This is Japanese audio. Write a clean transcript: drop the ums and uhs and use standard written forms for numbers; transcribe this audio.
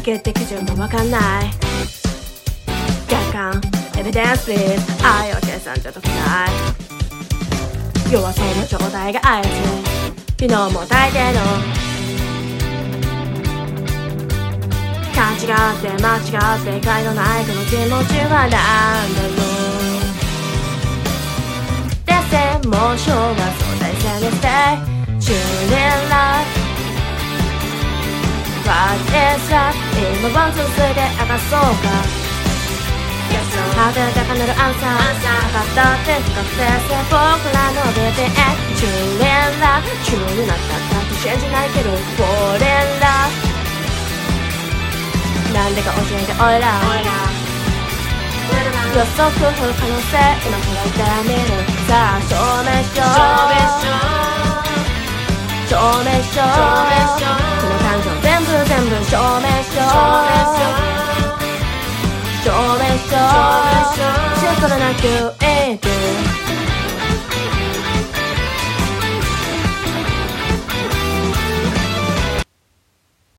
決定基準もわかんない。客観エビデンスプリーズ、愛は計算じゃ解けない。弱そうな状態が愛らしい。昨日も大抵の勘違って間違って正解のないこの気持ちはなんだろう。デッセンモーションは相対性にしてチューニングライフ What is love 今ワンツースリーで明かそうか。果て高鳴るアンサー測ったって不確定性僕らの BTS チューニングライフチューになったって信じないけど Fall in love なんでか教えておいら予測不可能性今捉えてみる。さあ証明しようこの感情全部証明しよう証明しようシンプルな QED